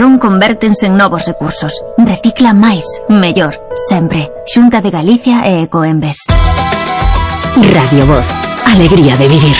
cartón convértense en novos recursos. Recicla máis, mellor, sempre. Xunta de Galicia e Ecoembes. Radio Voz, alegría de vivir.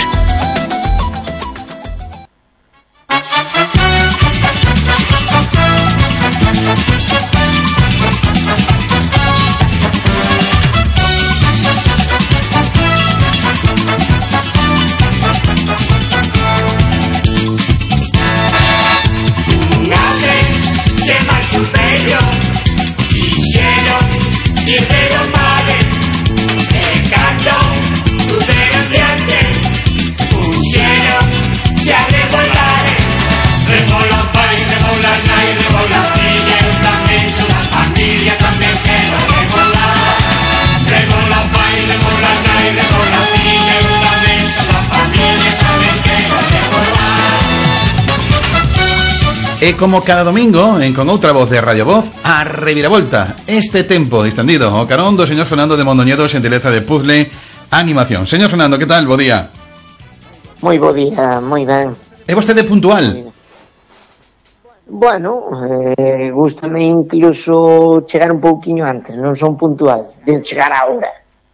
E como cada domingo, con outra voz de Radio Voz, a reviravolta, este tempo distendido, o carón do señor Fernando de Mondoñedo, xentileza de puzzle, animación. Señor Fernando, que tal? Bo día. Moi bo día, moi ben. É vostede puntual? Bueno, gústame incluso chegar un pouquiño antes, non son puntual, de chegar a hora.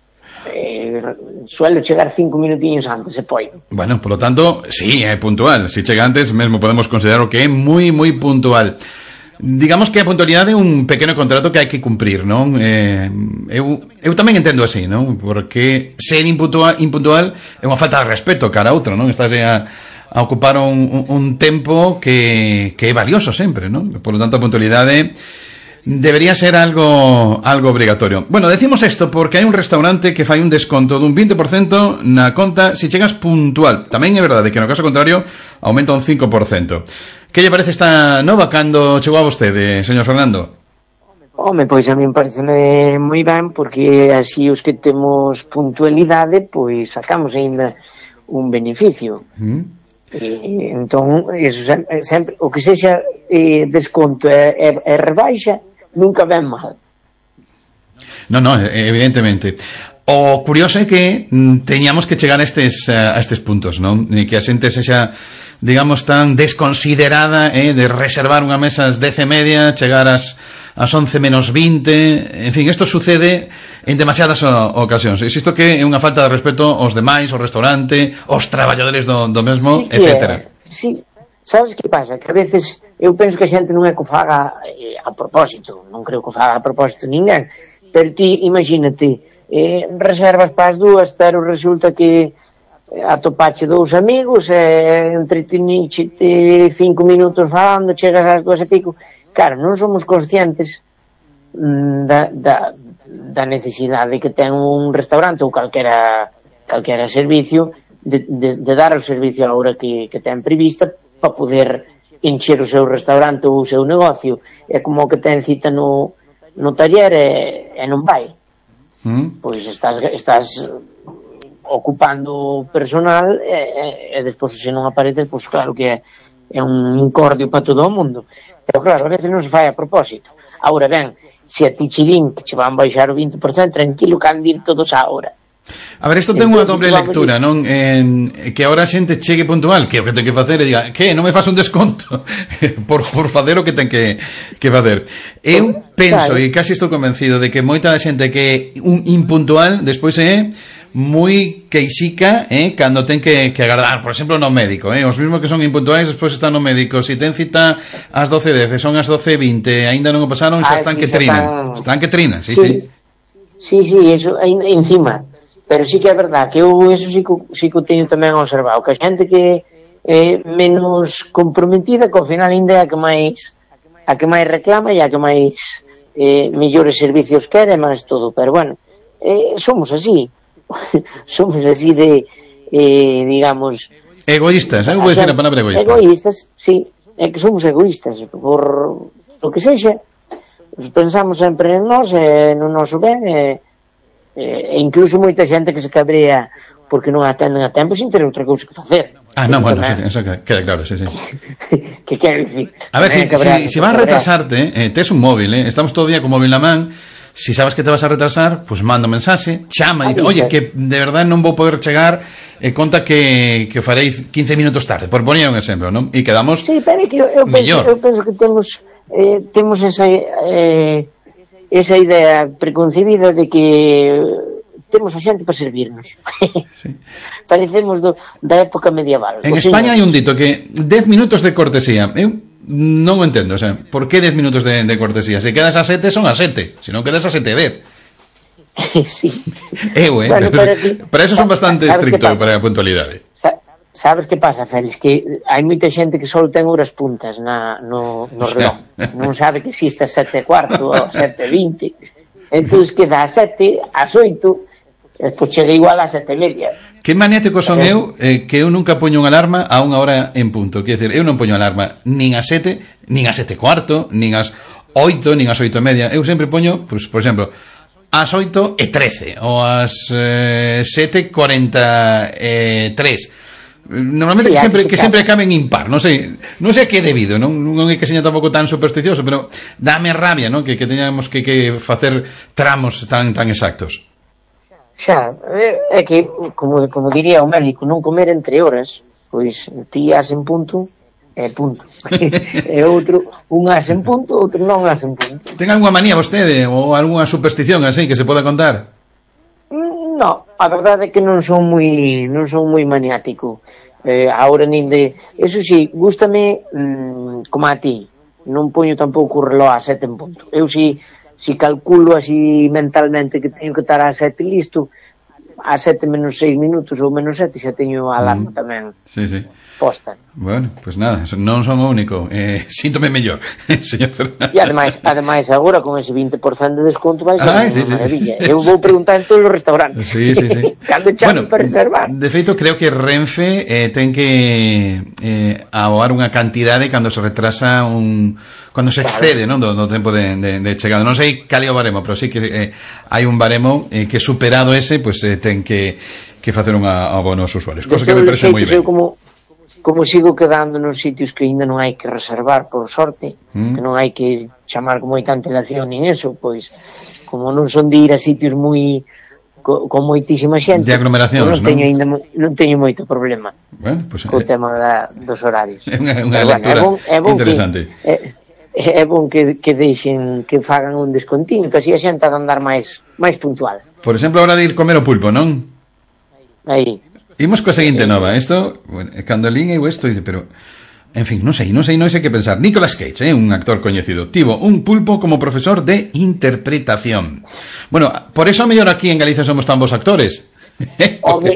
Suelo chegar 5 minutiños antes, se pode. Bueno, por lo tanto, sí, é puntual. Se chega antes, mesmo podemos considerar que é moi puntual. Digamos que a puntualidade é un pequeno contrato que hai que cumprir, non? Eu tamén entendo así, non? Porque ser impuntual é unha falta de respeto cara a outro, non? Estás a ocupar un tempo que é valioso sempre, non? Por lo tanto, a puntualidade debería ser algo obligatorio. Bueno, decimos esto porque hai un restaurante que fai un desconto dun 20% na conta se chegas puntual. Tamén é verdade que no caso contrario aumenta un 5%. Que lle parece esta nova cando chegou a vostede, señor Fernando? Home, pois a min parece moi ben porque así os que temos puntualidade pois sacamos aínda un beneficio. Entón, eso sempre, o que sexa desconto e rebaixa nunca ven mal. No, evidentemente. O curioso é que teñamos que chegar a estes puntos, non? E que a xente sexa, digamos, tan desconsiderada de reservar unha mesa ás 10:30, chegar ás 11 menos 20, en fin, isto sucede en demasiadas ocasións. Isto que é unha falta de respeto aos demais, ao restaurante, aos traballadores do mesmo, sí, etcétera. Sí, sabes que pasa? Que a veces eu penso que a xente non é que o faga a propósito, non creo que o faga a propósito ninguén, pero ti imagínate, reservas para as dúas, pero resulta que atopache dous amigos entretenichete 5 minutos falando, chegas ás 2 e pico. Claro, non somos conscientes da necesidade que ten un restaurante ou calquera servicio de dar o servicio á hora que ten prevista para poder encher o seu restaurante ou o seu negocio. É como que ten cita no taller e non vai. Pois estás ocupando personal e despois se non apareces, pois claro que é un incordio para todo o mundo. Pero claro, a veces non se fai a propósito. Agora ben, se a ti che din que che van baixar o 20%, tranquilo que han de ir todos á hora. A ver, isto ten unha doble lectura, non? Que agora a xente chegue puntual, que o que ten que facer e diga, que non me faz un desconto por facer o que ten que facer. Eu penso, e casi estou convencido, de que moita da xente que é un impuntual despois é moi queixica, cando ten que agardar, por exemplo, no médico, os mismos que son impuntuais despois están no médico, se ten cita ás 12:10, son ás 12:20, aínda non o pasaron, xa están que trinan. Están que trinan, sí. Sí, eso encima. Pero sí que é verdad que eu eso sí que o teño tamén observado, que a xente que é menos comprometida, que ao final ainda é a que máis reclama e a que máis mellores servicios quere, máis todo, pero bueno, somos así de digamos egoístas, vou dicir a palabra egoísta. Egoístas, sí, é que somos egoístas por o que sexa, pensamos sempre en nós, no noso ben, e incluso moita xente que se cabrea porque non atenden a tempo sin ter outra cousa que facer. Bueno, eso queda claro, sí. Que quero dicir? A ver, se vas a retrasarte, tes un móvil, estamos todo o día con móvil na man, si sabes que te vas a retrasar, pues manda un mensaxe, chama e dice, oye, que de verdade non vou poder chegar, conta que o farei 15 minutos tarde, por poner un exemplo, non? E quedamos mellor. Eu penso que temos esa idea preconcebida de que temos a xente para servirnos. Sí. Parecemos da época medieval. En España hai un dito que 10 minutos de cortesía. Eu non o entendo, o sea, por que 10 minutos de cortesía? Se quedas a 7 son a 7, se non quedas a 7:10. Sí. Bueno, para eso son bastante estrictos para a puntualidade. Sabes que pasa, Félix? Que hai moita xente que só ten horas puntas no reloj. Non sabe que existe a 7:15 ou a 7:20. Entón queda a 7, a 8, e despois chega igual a 7:30. Que maniático son eu, que eu nunca poño unha alarma a unha hora en punto. Quer dizer, eu non poño alarma nin a 7, nin a 7:15, nin as 8, nin as 8:30. Eu sempre poño, pues, por exemplo, ás 8:13 ou ás 7:43. Normalmente sí, que sempre acaben impar, non sei a que é debido, non é que seña tampouco tan supersticioso, pero dame rabia, non? Que teñamos que facer tramos tan exactos. Xa, é que, como diría o médico, non comer entre horas, pois ti as en punto, e punto. E outro, un as en punto, outro non as en punto. Ten algunha manía vostede, ou algunha superstición así que se poda contar? No, a verdade é que non son moi maniático. Ahora nin de... Eso sí, gústame como a ti. Non poño tampouco o reloj a 7 en punto. Eu si calculo así mentalmente que teño que estar a 7 listo, a 7 menos 6 minutos ou menos 7 xa teño a alarma tamén. Sí. Posta. Bueno, pues nada, non son o único. Síntome mellor, señor Fernández. E ademais agora con ese 20% de desconto vai ser unha maravilla. Sí. Eu vou preguntar en todos os restaurantes. Sí. Cando chamen para reservar. De feito, creo que Renfe ten que aboar unha cantidade cando se retrasa cando se excede, non, do tempo de chegada. Non sei cal é o baremo, pero sí que hai un baremo que superado ese, pues ten que facer un abono aos usuarios. Cosa que me parece moi ben. Como sigo quedando nos sitios que ainda non hai que reservar, por sorte, que non hai que chamar con moita antelación nin eso, pois, como non son de ir a sitios moi con moitísima xente, de aglomeracións, non teño moito problema. Bueno, pues, co tema dos horarios. É unha lectura interesante. É bon que deixen, que fagan un descontinuo, que así a xente ha de andar máis puntual. Por exemplo, a hora de ir comer o pulpo, non? Aí. Imos coa seguinte nova. Isto, bueno, cando lín eu isto, pero en fin, non sei que pensar. Nicolas Cage, un actor coñecido, tivo un pulpo como profesor de interpretación. Bueno, por eso a mellor aquí en Galicia somos tan bons actores. Home,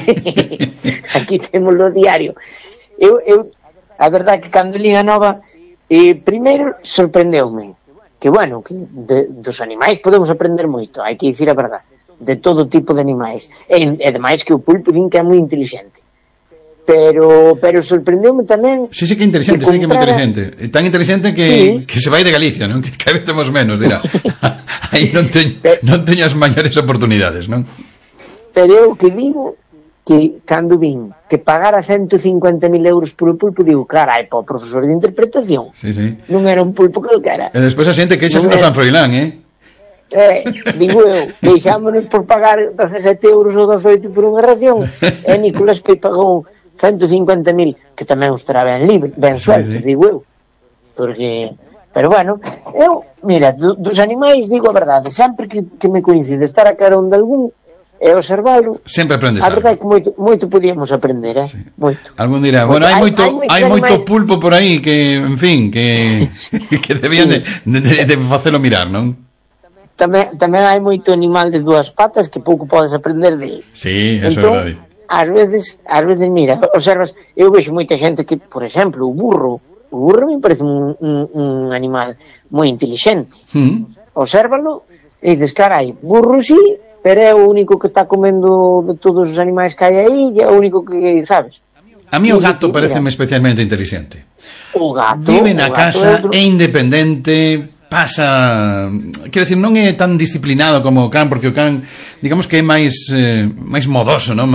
aquí temos o diario. Eu a verdade que cando lín a nova, primeiro sorprendeume que, bueno, que dos animais podemos aprender moito, hai que dicir a verdade, de todo tipo de animais, e demais que o pulpo din que é moi inteligente, pero sorprendeume tamén. Sí, que é inteligente, que é moi inteligente, tan inteligente que se vai de Galicia, non? Que cada vez temos menos, dirá. Aí non teño as maiores oportunidades, non? Pero eu que digo que cando vin que pagara 150.000 euros por o pulpo, digo, carai, para o profesor de interpretación, non era un pulpo calquera. E despois a xente que echase no San Froilán, digo eu, deixámonos por pagar 17 euros ou 18 por unha ración, e Nicolas Cage pagou 150.000, que tamén estará ben libre, ben suelto, digo eu, porque, pero bueno, eu, mira, dos animais digo a verdade, sempre que me coincide estar a carón de algún e observalo, sempre aprendes algo. A verdade que moito podíamos aprender, moito. Algún dirá, bueno, hai moito pulpo por aí que, en fin, que debían de facelo mirar, non? Tamén hai moito animal de dúas patas que pouco podes aprender de. Sí, eso é verdade. Ás veces, mira, observas, eu vexo moita xente que, por exemplo, o burro me parece un animal moi inteligente. Obsérvalo e dices, carai, burro sí, pero é o único que está comendo de todos os animais que hai aí, e é o único que, sabes? A mí o gato pareceme especialmente inteligente. O gato vive na casa, é independente, pasa, quero dicir, non é tan disciplinado como o can, porque o can, digamos que é máis modoso, non?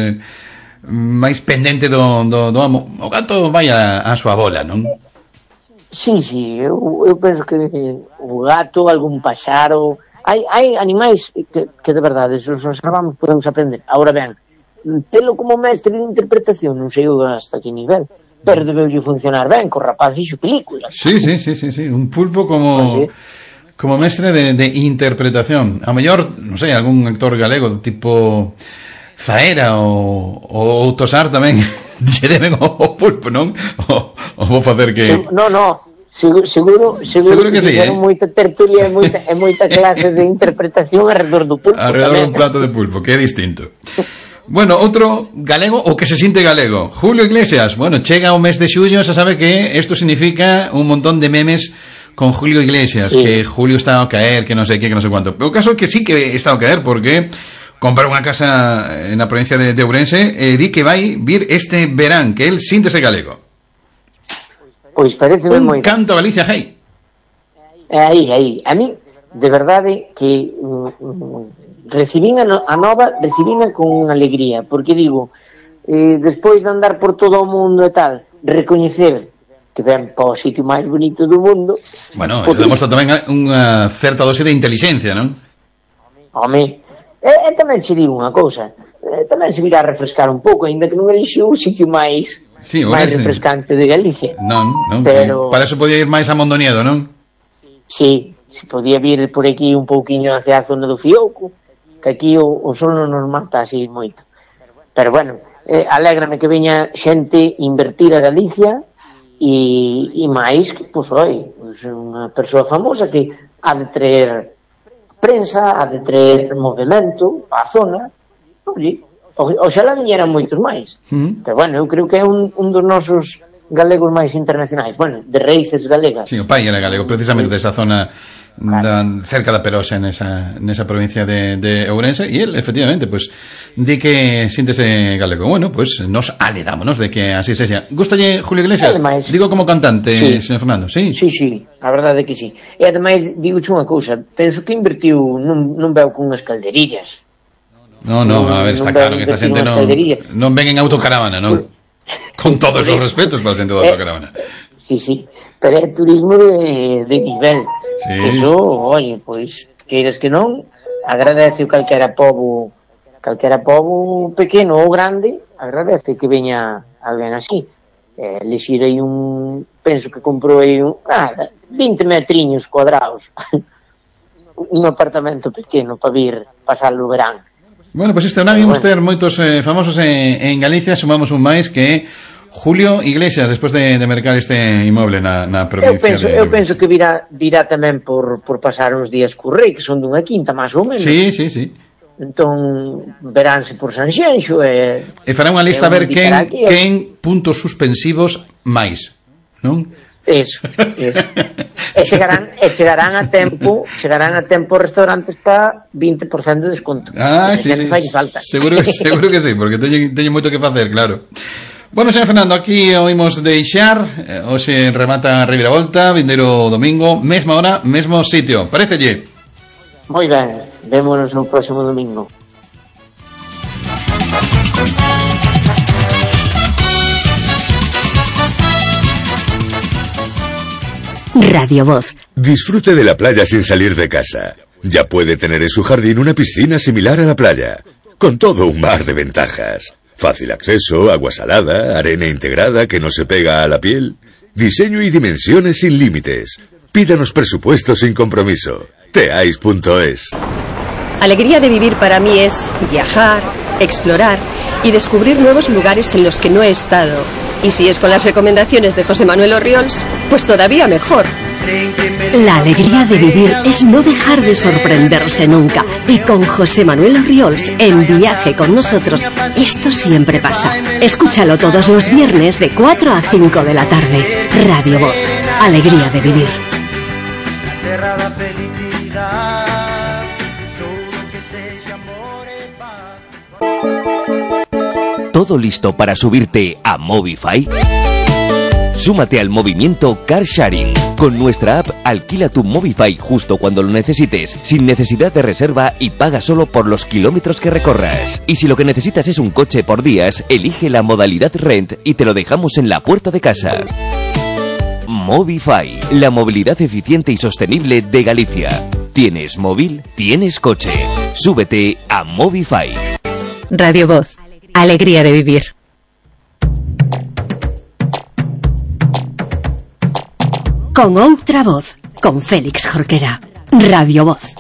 Máis pendente do amo. O gato vai a súa bola, non? Sí, eu penso que o gato, algún paxaro, hai animais que de verdade, se os observamos podemos aprender. Ahora ben, telo como mestre de interpretación non sei hasta que nivel, pero debeulle funcionar ben, co rapaz fixo películas. Sí, un pulpo como mestre de interpretación. A mellor, non sei, algún actor galego tipo Zaera ou Tosar tamén lle deben o pulpo, non? O vou facer que... Seguro que sí, moita tertulia e moita clase de interpretación alrededor do pulpo. Alrededor dun plato de pulpo, que é distinto. Bueno, outro galego o que se sinte galego, Julio Iglesias. Bueno, chega o mes de xullo, se sabe que isto significa un montón de memes con Julio Iglesias, sí. Que Julio está a caer, que non sei que non sei cuánto. Pero o caso é que sí que está a caer porque comprar unha casa na provincia de Ourense e di que vai vir este verán, que el síntese galego. Pois pareceme moi... Un canto a Galicia, hey. Aí. A mí, de verdade, que recibín a nova, recibín con alegría, porque digo, despois de andar por todo o mundo e tal, recoñecer que ven para o sitio máis bonito do mundo... Bueno, eso demostra tamén unha certa dose de inteligencia, non? Home, e tamén se digo unha cousa, tamén se virá a refrescar un pouco, ainda que non elixiu o sitio máis... Sí, máis refrescante de Galicia. Non, pero... para eso podía ir máis a Mondoñedo, non? Sí, se podía vir por aquí un pouquiño hacia a zona do Fiouco, que aquí o sol non nos mata así moito. Pero bueno, alégrame que veña xente invertir a Galicia e máis que, pois, unha persoa famosa que ha de traer prensa, ha de traer movimento á zona. Oye, oxalá viñeran moitos máis. Pero bueno, eu creo que é un dos nosos galegos máis internacionais, bueno, de raíces galegas. Sí, o pai era galego, precisamente desa zona cerca da Perosa, nesa provincia de Ourense, e el, efectivamente, pues, di que síntese galego. Bueno, pues, nos aledámonos de que así sexa. Gústalle Julio Iglesias? Ademais, digo como cantante, sí. Señor Fernando, sí? Sí, a verdade é que sí. E ademais, digo unha cousa, penso que invertiu, non veu con unhas calderillas. No, a ver, está claro que esta xente non ven en autocaravana, non? Con todos os respetos para a xente de autocaravana. Sí, pero é turismo de nivel. Sí. Eso, oye, pois, queiras que non, agradece o calquera pobo pequeno ou grande, agradece que veña alguén así. Lexir aí penso que comprou aí 20 metriños cuadrados. Un apartamento pequeno para vir pasar o verán. Bueno, pues este vimos ter moitos famosos en Galicia, sumamos un máis que Julio Iglesias, despois de mercar este inmoble na provincia eu penso que virá tamén por pasar uns días co rei, que son dunha quinta, máis ou menos. Sí. Entón, veránse por Sanxenxo e fará unha lista a ver quen puntos suspensivos máis, non? Eso. E chegarán a tempo restaurantes para 20% de desconto. Sí. Falta. Seguro que sí, porque teño moito que facer, claro. Bueno, señor Fernando, aquí oímos deixar, hoxe remata a Reviravolta, vindeiro domingo, mesma hora, mesmo sitio. Parécelle? Moi ben, vémonos no próximo domingo. Radio Voz. Disfrute de la playa sin salir de casa. Ya puede tener en su jardín una piscina similar a la playa, con todo un mar de ventajas. Fácil acceso, agua salada, arena integrada que no se pega a la piel. Diseño y dimensiones sin límites. Pídanos presupuesto sin compromiso. Teais.es. Alegría de vivir para mí es viajar, explorar y descubrir nuevos lugares en los que no he estado. Y si es con las recomendaciones de José Manuel Orriols, pues todavía mejor. La alegría de vivir es no dejar de sorprenderse nunca. Y con José Manuel Orriols, en Viaje con nosotros, esto siempre pasa. Escúchalo todos los viernes de 4 a 5 de la tarde. Radio Voz. Alegría de vivir. ¿Todo listo para subirte a Movify? Súmate al movimiento Car Sharing. Con nuestra app, alquila tu Movify justo cuando lo necesites, sin necesidad de reserva y paga solo por los kilómetros que recorras. Y si lo que necesitas es un coche por días, elige la modalidad Rent y te lo dejamos en la puerta de casa. Movify, la movilidad eficiente y sostenible de Galicia. Tienes móvil, tienes coche. Súbete a Mobify. Radio Voz, alegría de vivir. Con outra voz, con Félix Jorquera. Radio Voz.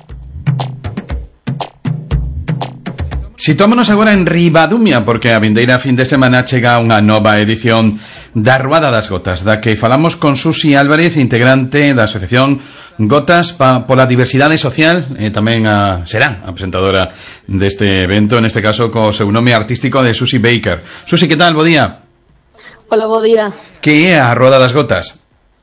Situámonos agora en Ribadumia, porque a vindeira fin de semana chega unha nova edición da Ruada das Gotas, da que falamos con Susi Álvarez, integrante da Asociación Gotas pola Diversidade Social, e tamén será a presentadora deste evento, neste caso co seu nome artístico de Susi Baker. Susi, que tal? Bo día. Hola, bo día. Que é a Ruada das Gotas?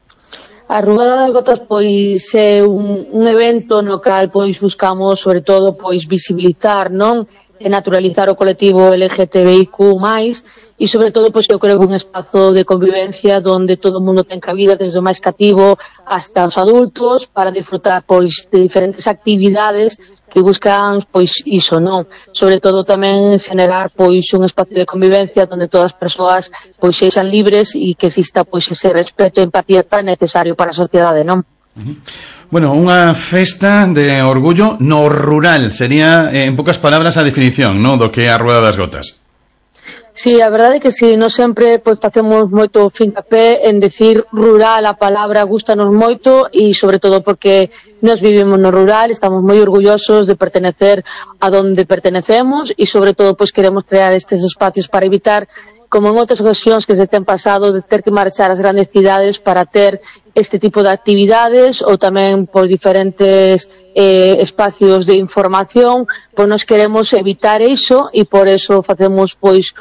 A Ruada das Gotas pois é un evento no cal pois buscamos sobre todo pois visibilizar, non, e naturalizar o colectivo LGTBIQ+, e sobre todo pois eu creo que un espazo de convivencia onde todo o mundo ten cabida, desde o máis cativo hasta os adultos, para disfrutar pois de diferentes actividades que buscan pois iso, non? Sobre todo tamén xenerar pois un espacio de convivencia onde todas as persoas pois sexan libres e que exista pois ese respeto e empatía tan necesario para a sociedade, non? Bueno, unha festa de orgullo no rural, sería en poucas palabras a definición, non, do que é a Rueda das Gotas. Sí, a verdade é que si, non sempre pois facemos moito fincapé en decir rural, a palabra gustanos moito e sobre todo porque nos vivimos no rural, estamos moi orgullosos de pertenecer a donde pertenecemos e sobre todo pois queremos crear estes espacios para evitar, como en outras ocasións que se ten pasado, de ter que marchar ás grandes cidades para ter este tipo de actividades ou tamén por diferentes espacios de información, pois nos queremos evitar iso e por eso facemos pois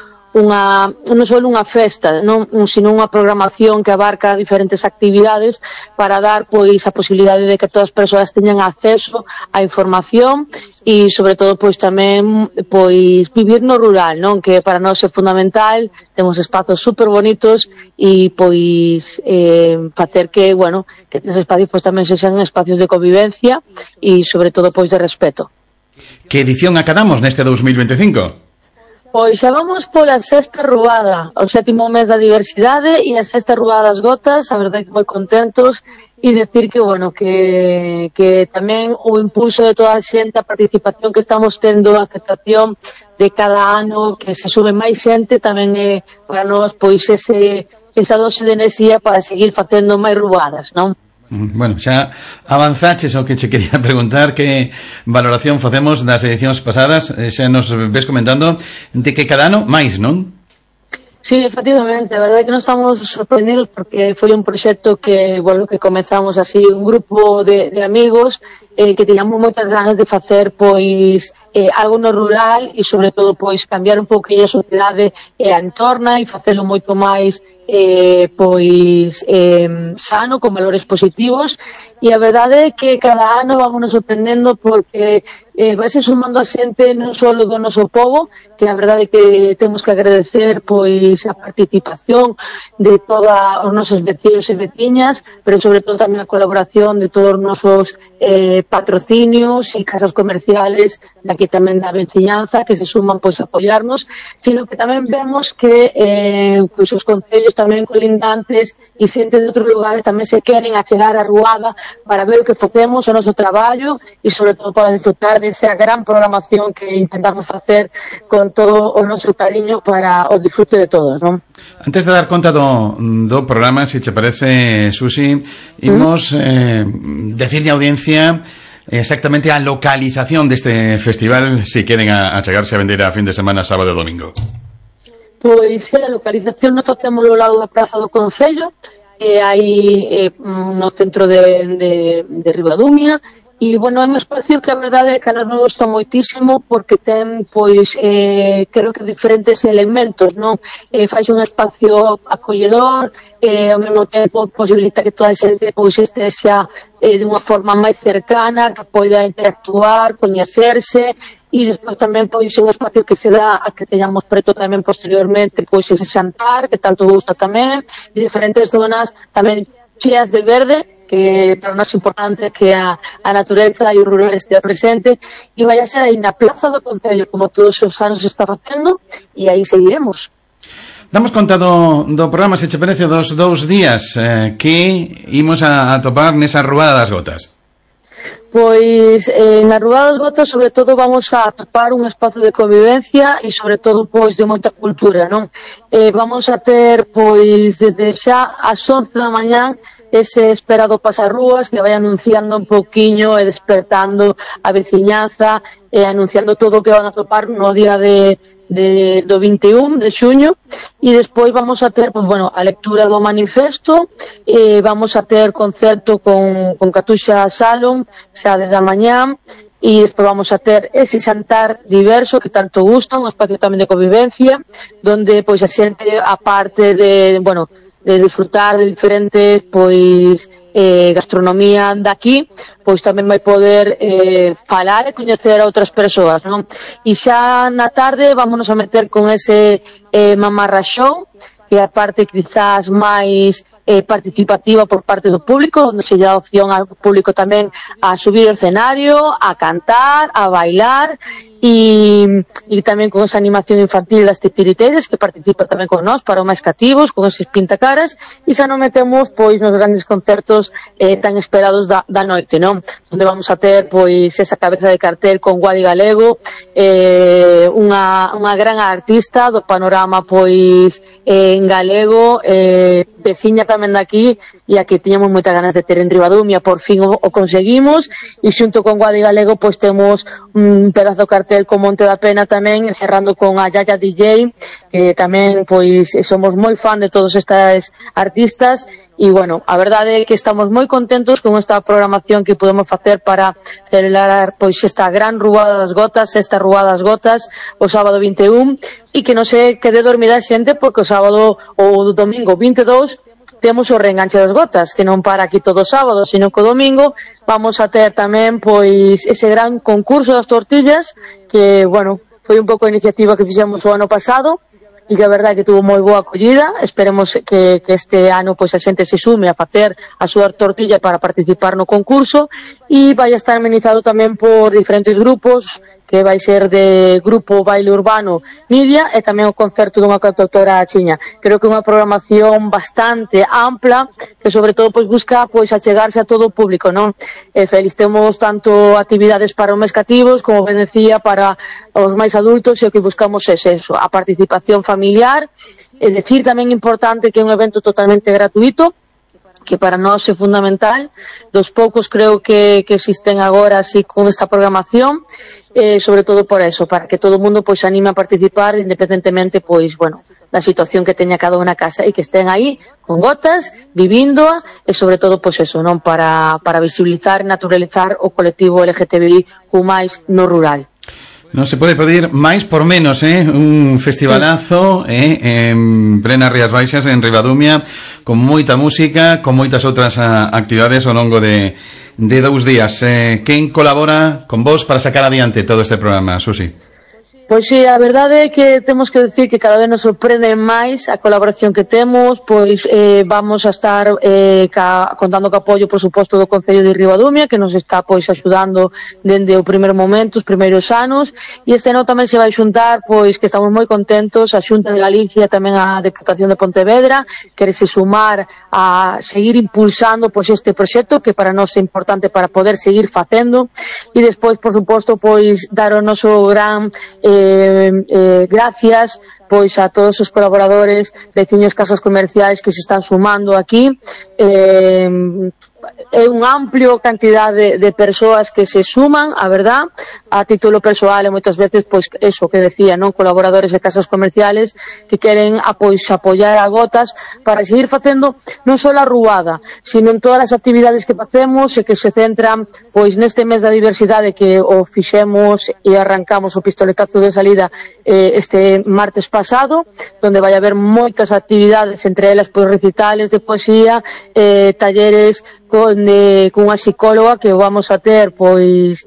non só unha festa, sino unha programación que abarca diferentes actividades para dar pois a posibilidade de que todas as persoas teñan acceso á información e sobre todo pois tamén pois vivir no rural, non, que para nós é fundamental. Temos espazos super bonitos e pois facer que, bueno, que estes espacios pois tamén sexan espacios de convivencia e sobre todo pois de respeto. Que edición acadamos neste 2025? Pois xa vamos pola sexta ruada, o 7º mes da diversidade e a sexta ruada das gotas, a verdade que moi contentos e decir que, bueno, que tamén o impulso de toda a xente, a participación que estamos tendo, a aceptación de cada ano, que se sube máis xente, tamén é para nós pois esa dose de enerxía para seguir facendo máis ruadas, non? Bueno, xa avanzaches o que che quería preguntar, que valoración facemos das edicións pasadas, xa nos ves comentando de que cada ano máis, non? Sí, efectivamente, a verdade é que nos estamos sorprendidos porque foi un proxecto que, bueno, que comezamos así, un grupo de amigos que tiñamos moitas ganas de facer pois algo no rural e sobre todo pois cambiar un pouquinho a sociedade e a entorna e facelo moito máis pois sano, con valores positivos, e a verdade é que cada ano vamos sorprendendo porque vai se sumando a xente non só do noso povo, que a verdade é que temos que agradecer pois a participación de todos os nosos vecinos e veciñas, pero sobre todo tamén a colaboración de todos os nosos patrocinios e casas comerciales daqui tamén da veciñanza que se suman pois a apoiarnos, sino que tamén vemos que pois os concellos tamén colindantes e xente de outros lugares tamén se queren achegar a ruada para ver o que facemos, o noso traballo e sobre todo para disfrutar desa gran programación que intentamos facer con todo o noso cariño para o disfrute de todos, non? Antes de dar conta do programa, se che parece, Susi, imos decirle á audiencia exactamente a localización deste festival, se queren achegarse a vender a fin de semana, sábado e domingo. Pois a localización nos facemos ao lado da Praza do Concello, aí no centro de Ribadumia, e, bueno, é un espacio que a verdade é que a nos gusta moitísimo porque ten, pois, creo que diferentes elementos, non? Faixe un espacio acolledor, ao mesmo tempo posibilita que toda a xente, pois, estexa de unha forma máis cercana, que poida interactuar, coñecerse, e despois tamén pois un espacio que se dá a que teñamos preto tamén posteriormente pois ese xantar que tanto gusta tamén, e diferentes zonas tamén cheas de verde, que para nós é importante que a natureza e o rural estea presente, e vai a ser aí na Plaza do Concello como todos os anos se está facendo, e aí seguiremos. Damos conta do programa, se che parece, dos 2 días que imos a topar nesa Ruada das Gotas. Pois na Rúa das Gotas sobre todo vamos a atopar un espazo de convivencia e sobre todo pois de moita cultura, non? Vamos a ter pois desde xa ás 11 da mañán ese esperado pasarrúas que vai anunciando un pouquiño e despertando a veciñanza e anunciando todo o que van a topar no día do 21 de xuño, e despois vamos a ter, pois, bueno, a lectura do manifesto, vamos a ter concerto con Catuxa Salom xa desde a mañán, e despois vamos a ter ese xantar diverso que tanto gusta, un espacio tamén de convivencia donde pois a xente, aparte de, bueno, de disfrutar de diferentes pois gastronomía daqui, pois tamén vai poder falar e coñecer a outras persoas, non? E xa na tarde vámonos a meter con ese mamarra show, que é a parte quizás máis participativa por parte do público, onde se dá opción ao público tamén a subir ao escenario, a cantar, a bailar, e tamén con esa animación infantil das Titiriteires, que participa tamén con nós para os máis cativos, con eses pintacaras, e xa non metemos pois nos grandes concertos tan esperados da noite, non? Onde vamos a ter pois esa cabeza de cartel con Guadi Galego, unha gran artista do panorama pois en galego, veciña tamén daqui, e a que tiñamos moita ganas de ter en Ribadumia, por fin o conseguimos, e xunto con Guadi Galego pois temos un pedazo cartel con Monte da Pena tamén, cerrando con a Yaya DJ, que tamén pois somos moi fan de todos estes artistas, e bueno, a verdade é que estamos moi contentos con esta programación que podemos facer para celebrar pois esta gran Rúa das Gotas, esta Rúa das Gotas o sábado 21, e que non se quede dormida a xente, porque o sábado ou o domingo 22 temos o reenganche das gotas, que non para aquí todo sábado, sino que o domingo vamos a ter tamén pois ese gran concurso das tortillas, que, bueno, foi un pouco a iniciativa que fixemos o ano pasado, e que a verdade que tuvo moi boa acollida. Esperemos que este ano pois a xente se sume a facer a súa tortilla para participar no concurso, e vai estar amenizado tamén por diferentes grupos, que vai ser de grupo baile urbano Nidia, e tamén o concerto dunha cantautora chiña. Creo que é unha programación bastante ampla, que sobre todo pois busca pois achegarse a todo o público, non? Feliz, temos tanto actividades para os máis cativos, como ben decía, para os máis adultos, e o que buscamos é eso, a participación familiar. É decir, tamén importante que é un evento totalmente gratuito, que para nós é fundamental, dos poucos creo que existen agora así con esta programación, sobre todo por eso, para que todo o mundo pois anime a participar, independentemente pois, bueno, da situación que teña cada unha na casa, e que estén aí con gotas, vivíndoa, e sobre todo pois eso, non, para visibilizar e naturalizar o colectivo LGTBI máis no rural. Non se pode pedir máis por menos, un festivalazo en plena Rías Baixas, en Ribadumia, con moita música, con moitas outras actividades ao longo de 2 días. Quen colabora con vos para sacar adiante todo este programa, Susi? Pois sí, a verdade é que temos que decir que cada vez nos sorprende máis a colaboración que temos, pois vamos a estar contando co apoio, por suposto, do Concello de Ribadumia, que nos está pois axudando dende o primeiro momento, os primeiros anos, e este ano tamén se vai xuntar, pois que estamos moi contentos, a Xunta de Galicia, tamén a Deputación de Pontevedra, querese sumar a seguir impulsando pois este proxecto, que para nós é importante para poder seguir facendo, e despois, por suposto, pois dar o noso gran gracias pois a todos os colaboradores, veciños, casas comerciais que se están sumando aquí. É unha amplio cantidade de persoas que se suman, a verdad, a título persoal, e moitas veces, pois, eso que decía, non, colaboradores de casas comerciales que queren apoiar a Gotas para seguir facendo non só a ruada, sino en todas as actividades que facemos, e que se centran, pois, neste mes da diversidade que o fixemos e arrancamos o pistoletazo de salida este martes pasado, donde vai haber moitas actividades, entre elas, pois, recitales de poesía, talleres con unha psicóloga que vamos a ter pois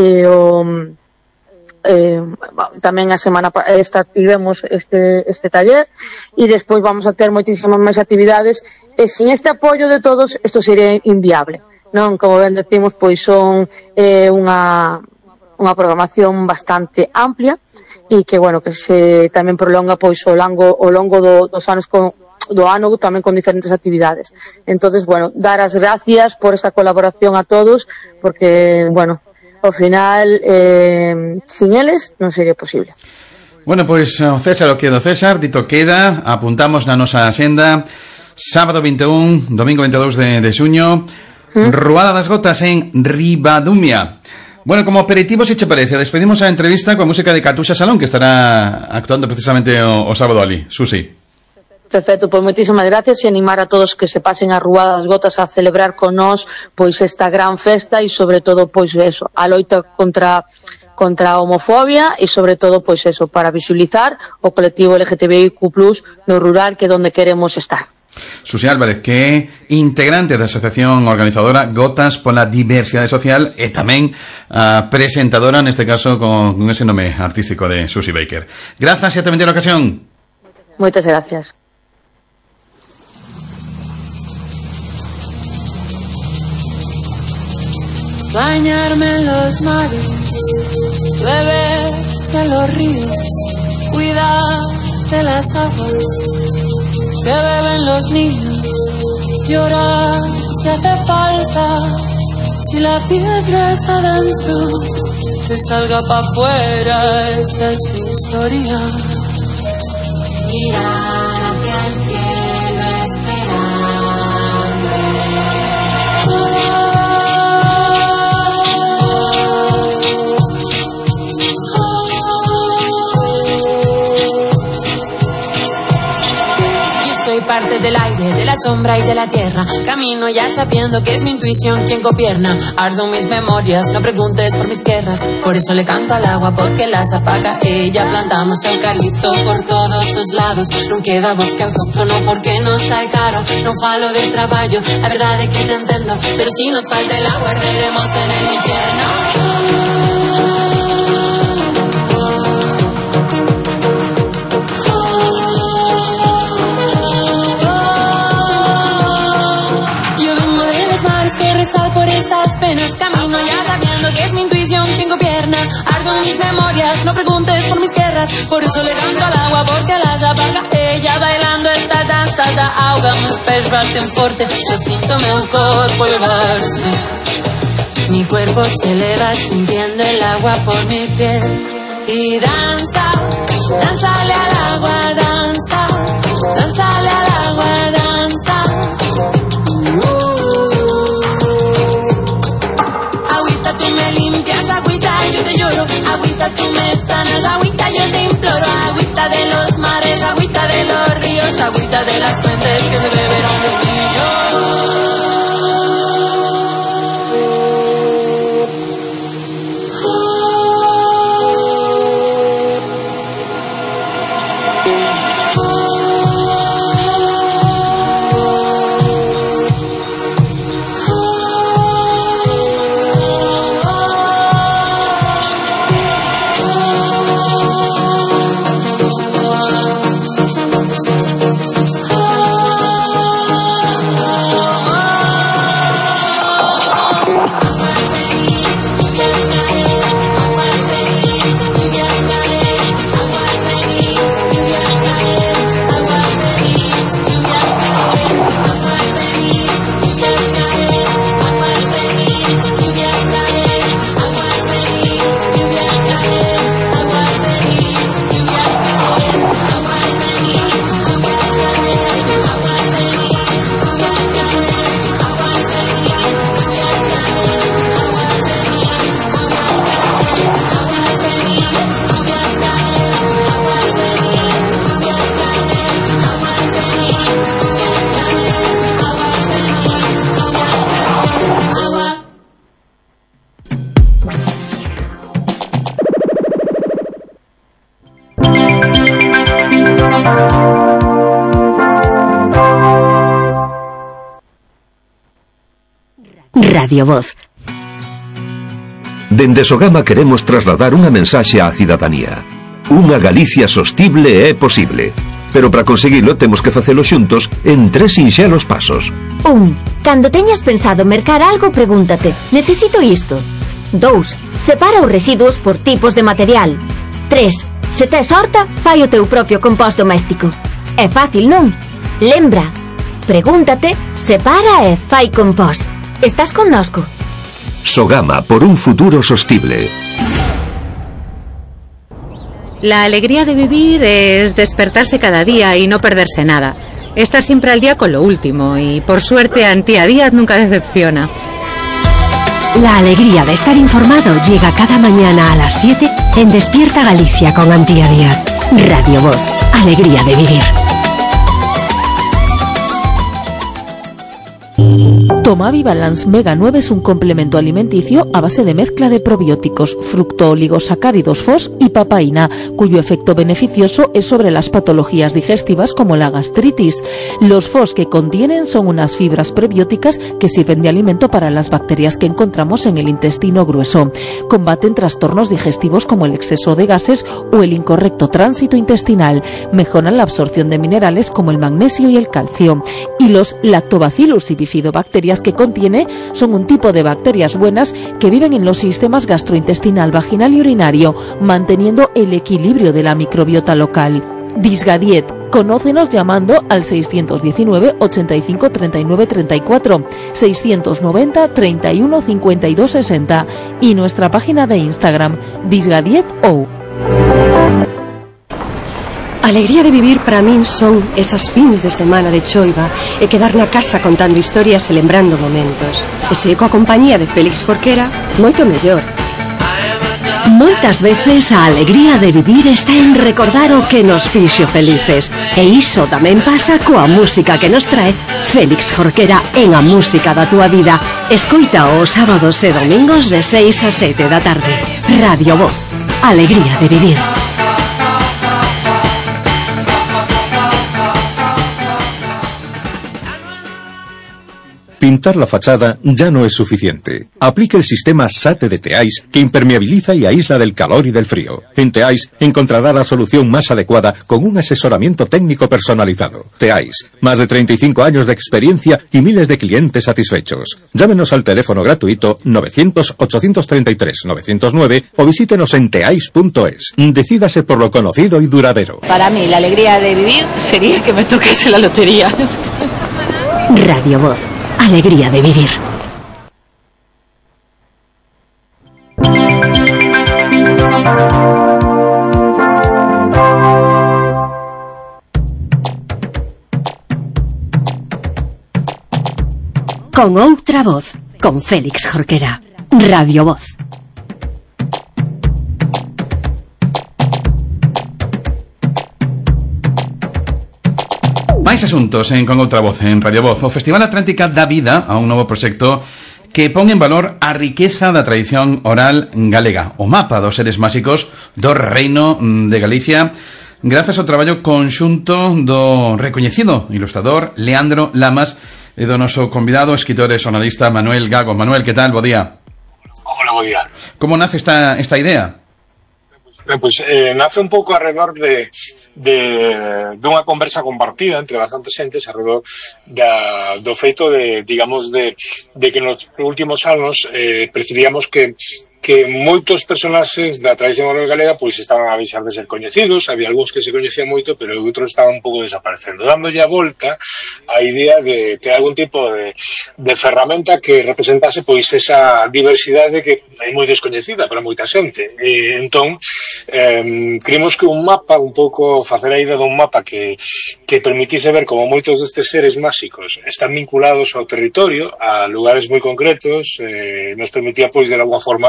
tamén a semana esta tivemos este taller, e despois vamos a ter moitísimas máis actividades, e sin este apoio de todos isto sería inviable, non? Como ben decimos, pois son unha programación bastante amplia, e que, bueno, que se tamén prolonga pois ao longo dos anos ano tamén con diferentes actividades. Entonces, bueno, dar as gracias por esta colaboración a todos, porque, bueno, ao final sin eles non sería posible. Bueno, pois César o que do César, dito queda, apuntamos na nosa axenda, sábado 21, domingo 22 de xuño, Ruada das Gotas en Ribadumia. Bueno, como aperitivo, si che parece, despedimos a entrevista coa música de Catuxa Salón, que estará actuando precisamente o sábado ali. Susi. Perfecto, pois moitísimas gracias e animar a todos que se pasen a Ruada das Gotas a celebrar con nós pois esta gran festa e sobre todo pois eso, a loita contra a homofobia e sobre todo pois eso, para visibilizar o colectivo LGTBIQ+ no rural, que é onde queremos estar. Susi Álvarez, que é integrante da asociación organizadora Gotas pola Diversidade Social e tamén a presentadora, neste caso con ese nome artístico de Susi Baker. Grazas e ata a ocasión. Moitas gracias. Bañarme en los mares, beber de los ríos, cuidar de las aguas que beben los niños, llorar si hace falta, si la piedra está dentro, que salga pa' afuera, esta es mi historia. Mirar hacia el cielo esperarme. Soy parte del aire, de la sombra y de la tierra. Camino ya sabiendo que es mi intuición quien gobierna. Ardo mis memorias, no preguntes por mis guerras. Por eso le canto al agua, porque las apaga ella. Plantamos eucalipto por todos os lados. Non queda bosque autóctono porque nos sai caro. Non falo de traballo, a verdade é que te entendo. Pero si nos falta el agua, arderemos en el infierno. Sal por estas penas, camino ya sabiendo que es mi intuición quien gobierna. Ardo mis memorias, no preguntes por mis guerras. Por eso le canto al agua, porque las apaga ella. Bailando esta danza da auga, meus pés batem forte, ya sinto meu corpo elevarse. Mi cuerpo se eleva sintiendo el agua por mi piel. Y danza, danzale al agua, danza, danzale al agua, danza. Tú me limpias, agüita, yo te lloro. Agüita, tú me sanas, agüita, yo te imploro. Agüita de los mares, agüita de los ríos, agüita de las fuentes que se beberán los niños. Radio Voz. Dende Sogama queremos trasladar unha mensaxe á cidadanía. Unha Galicia sostible é posible. Pero para conseguilo temos que facelo xuntos en 3 sinxelos pasos. 1. Cando teñas pensado mercar algo, pregúntate: necesito isto? 2. Separa os residuos por tipos de material. 3. Se tes horta, fai o teu propio compost doméstico. É fácil, non? Lembra, pregúntate, separa e fai compost. Estás connosco. Sogama, por un futuro sostible. La alegría de vivir es despertarse cada día y no perderse nada. Estar siempre al día con lo último y, por suerte, Antía Díaz nunca decepciona. La alegría de estar informado llega cada mañana a las 7 en Despierta Galicia con Antía Díaz. Radio Voz, alegría de vivir. Tomavi Balance Mega 9 es un complemento alimenticio a base de mezcla de probióticos, fructooligosacáridos FOS y papaína, cuyo efecto beneficioso es sobre las patologías digestivas como la gastritis. Los FOS que contienen son unas fibras prebióticas que sirven de alimento para las bacterias que encontramos en el intestino grueso. Combaten trastornos digestivos como el exceso de gases o el incorrecto tránsito intestinal. Mejoran la absorción de minerales como el magnesio y el calcio. Y los lactobacillus y bifidobacterias que contiene son un tipo de bacterias buenas que viven en los sistemas gastrointestinal, vaginal y urinario, manteniendo el equilibrio de la microbiota local. Disgadiet, conócenos llamando al 619 85 39 34, 690 31 52 60 y nuestra página de Instagram, disgadietou. Alegría de vivir para min son esas fins de semana de choiva e quedar na casa contando historias e lembrando momentos. E se coa compañía de Félix Jorquera, moito mellor. Moitas veces a alegría de vivir está en recordar o que nos fixo felices. E iso tamén pasa coa música que nos trae Félix Jorquera en A Música da Túa Vida. Escoita os sábados e domingos de 6 a 7 da tarde. Radio Voz, alegría de vivir. Pintar la fachada ya no es suficiente. Aplique el sistema SATE de Teais que impermeabiliza y aísla del calor y del frío. En Teais encontrará la solución más adecuada con un asesoramiento técnico personalizado. Teais, más de 35 años de experiencia y miles de clientes satisfechos. Llámenos al teléfono gratuito 900-833-909 o visítenos en teais.es. Decídase por lo conocido y duradero. Para mí la alegría de vivir sería que me tocase la lotería. Radio Voz, alegría de vivir. Con outra voz, con Félix Jorquera. Radio Voz. Máis asuntos Con outra voz en Radio Voz. O Festival Atlántica dá vida a un novo proxecto que pon en valor a riqueza da tradición oral galega, o mapa dos seres máxicos do Reino de Galicia, grazas ao traballo conxunto do recoñecido ilustrador Leandro Lamas e do noso convidado, escritor e xornalista Manuel Gago. Manuel, que tal? Bo día. Hola, bo día. Como nace esta idea? Pues nace un pouco alrededor de unha conversa compartida entre bastantes xentes alrededor do feito de, digamos, de que nos últimos anos percibíamos que moitos personaxes da tradición oral galega pois estaban a deixar de ser coñecidos, había algúns que se coñecían moito, pero outros estaban un pouco desaparecendo, dándolle a volta a idea de ter algún tipo de ferramenta que representase pois esa diversidade que é moi descoñecida para moita xente. Entón, creemos que un mapa, un pouco facer a idea dun mapa que permitise ver como moitos destes seres máxicos están vinculados ao territorio, a lugares moi concretos, nos permitía pois de alguma forma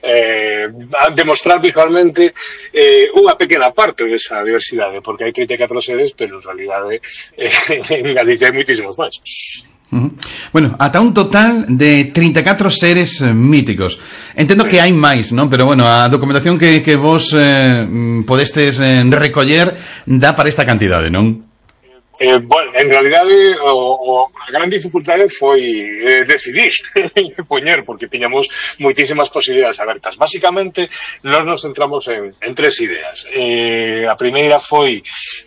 demostrar visualmente unha pequena parte desa diversidade, porque hai 34 seres, pero en realidade en Galicia hai moitísimos máis. Bueno, ata un total de 34 seres míticos. Entendo que hai máis, non? Pero bueno, a documentación que vos podestes recoller dá para esta cantidade, non? Bueno, en realidade a gran dificultade foi decidir poñer, porque tiñamos moitísimas posibilidades abertas. Básicamente, nós nos centramos en tres ideas. A primeira foi,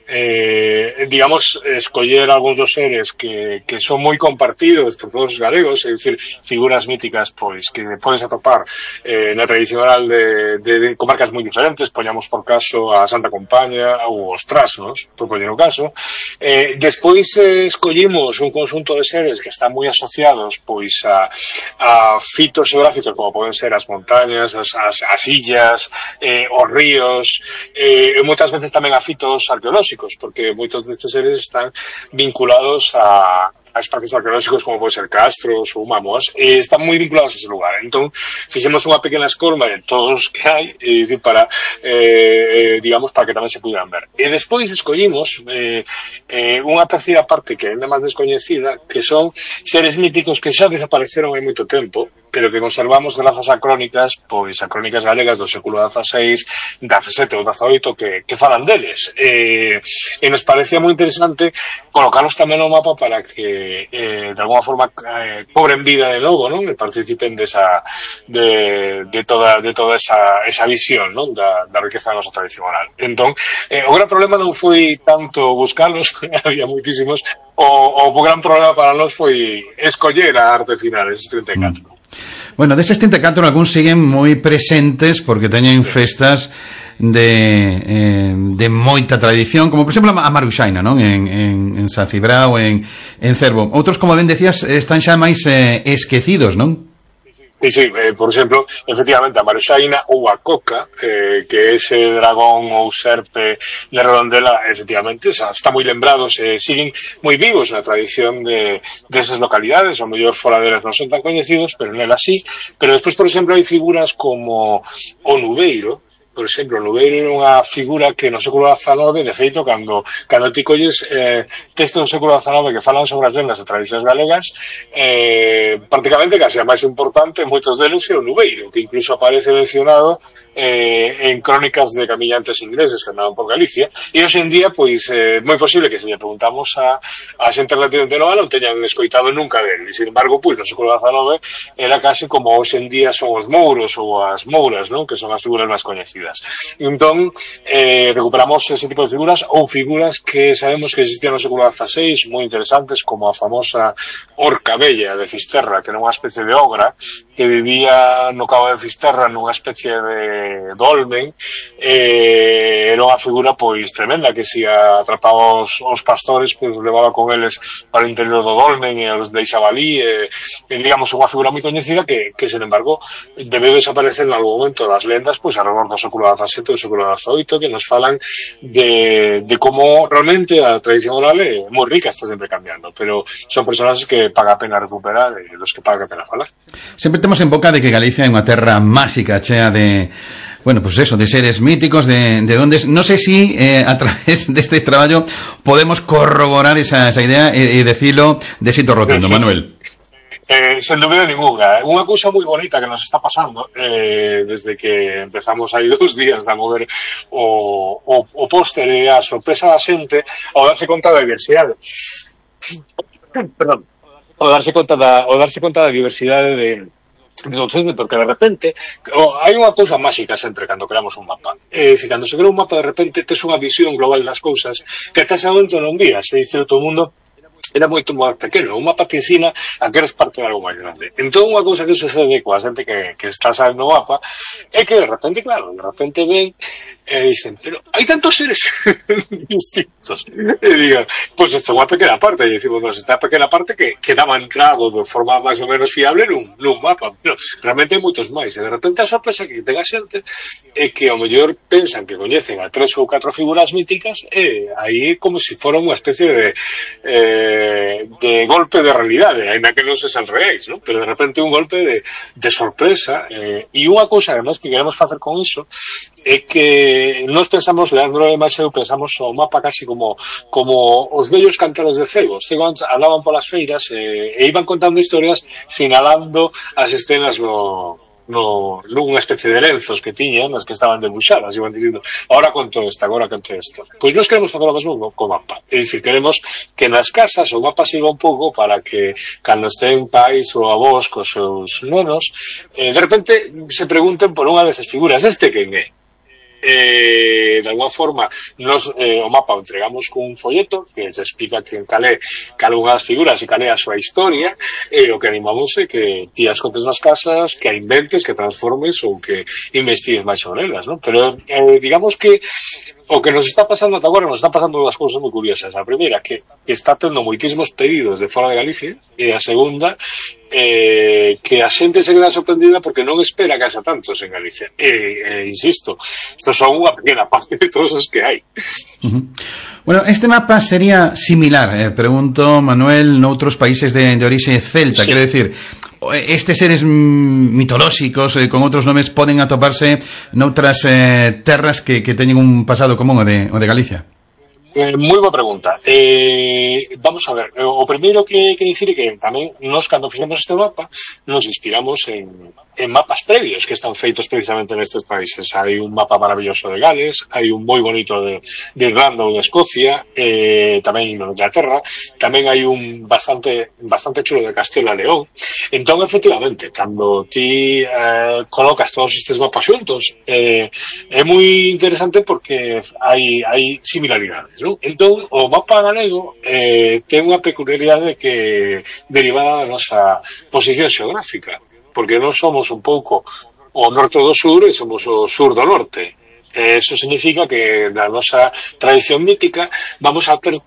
digamos, escoller algúns dos seres que son moi compartidos por todos os galegos, é dicir, figuras míticas pois que podes atopar na tradición oral de comarcas moi diferentes. Poñamos por caso a Santa Compaña ou os Trasnos, por poñer o caso. Despois escollimos un conxunto de seres que están moi asociados pois a fitos xeográficos como poden ser as montañas, as illas, os ríos, e moitas veces tamén a fitos arqueolóxicos, porque moitos destes seres están vinculados a espacios arqueolóxicos como pode ser castros ou mamoas, e están moi vinculados a ese lugar. Entón, fixemos unha pequena escolma de todos que hai, para digamos, para que tamén se puderan ver. E despois escollimos unha terceira parte que é ainda máis descoñecida, que son seres míticos que xa desapareceron hai moito tempo, pero que conservamos grazas a crónicas, pois a crónicas galegas do século XVI, XVII ou XVIII que falan deles. E nos parecía moi interesante colocarlos tamén no mapa para que de alguna forma cobren vida de novo, non? E participen de toda esa visión, non? Da riqueza da nosa tradición oral. Entón, o gran problema non foi tanto buscarlos, había moitísimos, o gran problema para nós foi escoller a arte final, eses 34. Bueno, deses 34 algúns siguen moi presentes porque teñen festas de moita tradición, como por exemplo a Maruxaina, non? En San Cibrao, en Cervo. Outros, como ben decías, están xa máis esquecidos, non? Sí, por exemplo, efectivamente, a Maruxaina ou a Coca, que ese dragón ou serpe de Redondela, efectivamente, está moi lembrados, siguen moi vivos na tradición desas localidades, ou mellor fora delas non son tan coñecidos, pero nela sí. Pero despois, por exemplo, hai figuras como o Nubeiro. Por exemplo, o Nubeiro era unha figura que no século XIX, de feito, cando ti colles textos do século XIX que falan sobre as lendas e tradicións galegas, prácticamente case a máis importante, moitos deles é o Nubeiro, que incluso aparece mencionado en crónicas de camillantes ingleses que andaban por Galicia, e hoxe en día, pois, moi posible que se lle preguntamos a xente relativamente nova non teñan escoitado nunca dele, e sin embargo, pois, no século XIX era case como hoxe en día son os mouros ou as mouras, non? Que son as figuras máis coñecidas. Entón, recuperamos ese tipo de figuras ou figuras que sabemos que existían no século XVI, moi interesantes, como a famosa Orca Bella de Fisterra, que era unha especie de ogra que vivía no cabo de Fisterra nunha especie de dolmen. Era unha figura pois tremenda, que se atrapaba os pastores, pois levaba con eles para o interior do dolmen e os deixaba ali, digamos, unha figura moi coñecida que sen embargo debeu desaparecer en algún momento das lendas, pois alrededor do século XVII e do século XVIII, que nos falan de como realmente a tradición oral é moi rica, está sempre cambiando, pero son personaxes que paga a pena recuperar e dos que paga a pena falar. Sempre temos en boca de que Galicia é unha terra máxica, chea de, bueno, pues eso, de seres míticos, de donde, no sé si a través de este traballo podemos corroborar esa idea e decirlo de xeito rotundo, Manuel. Sen dúbida ninguna. Unha cousa moi bonita que nos está pasando desde que empezamos aí 2 días a mover o póster e a sorpresa da xente ao darse conta da diversidade. Perdón. Ao darse conta da diversidade do centro, porque de repente hai unha cousa máxica sempre cando creamos un mapa. Cando se crea un mapa, de repente tes unha visión global das cousas que ata ese momento non vías. É dicir, todo o mundo era moito máis pequeno, un mapa que ensina a que eres parte de algo máis grande. Entón, unha cousa que sucede coa xente que está sabendo o mapa é que de repente ven e dicen, pero hai tantos seres distintos. E digan, pois esta é unha pequena parte, e dicimos, esta pequena parte que daba entrado de forma máis ou menos fiable nun mapa, pero realmente hai moitos máis, e de repente a sorpresa que ten a xente é que ao mellor pensan que coñecen a 3 ou 4 figuras míticas, e aí como se fora unha especie de golpe de realidade, ainda que non se sean reais, ¿no? Pero de repente un golpe de sorpresa, e unha cousa además que queremos facer con iso é que nós pensamos, Leandro e Maxeu, pensamos o mapa casi como os vellos cantares de cego. Os cegos andaban polas feiras e iban contando historias sinalando as escenas nunha especie de lenzos que tiñan, as que estaban debuxadas, iban dicindo, agora conto isto, agora conto isto. Pois nós queremos facer o mesmo co mapa. É dicir, queremos que nas casas o mapa sirva un pouco para que cando estén pais ou avós cos seus nenos, de repente se pregunten por unha desas figuras, este quen é? De alguna forma nos o mapa o entregamos con un folleto que se explica cal unhas figuras e cal é a súa historia, e o que animamos é que ti as contes nas casas, que a inventes, que transformes ou que investigues máis sobre elas, ¿no? Pero digamos que o que nos está pasando ata agora, nos está pasando dúas cousas moi curiosas. A primeira, que está tendo moitísimos pedidos de fora de Galicia, e a segunda, que a xente se queda sorprendida porque non espera que haxa tantos en Galicia. Insisto, estos son unha pequena parte de todos os que hai. Bueno, este mapa sería similar, pregunto, Manuel, noutros países de orixe celta, quero decir, estes seres mitolóxicos con outros nomes poden atoparse noutras terras que teñen un pasado común o de Galicia? Moi boa pregunta. Vamos a ver, o primeiro que dicir é que tamén nos, cando fixemos este mapa, nos inspiramos en mapas previos que están feitos precisamente nestes países. Hai un mapa maravilloso de Gales, hai un moi bonito de Irlanda ou de Escocia, tamén en Inglaterra, tamén hai un bastante chulo de Castela e León. Entón, efectivamente, cando ti colocas todos estes mapas xuntos, é moi interesante porque hai similaridades, non? Entón, o mapa galego ten unha peculiaridade que derivada da nosa posición xeográfica, porque non somos un pouco o norte do sur e somos o sur do norte. Eso significa que na nosa tradición mítica vamos a ver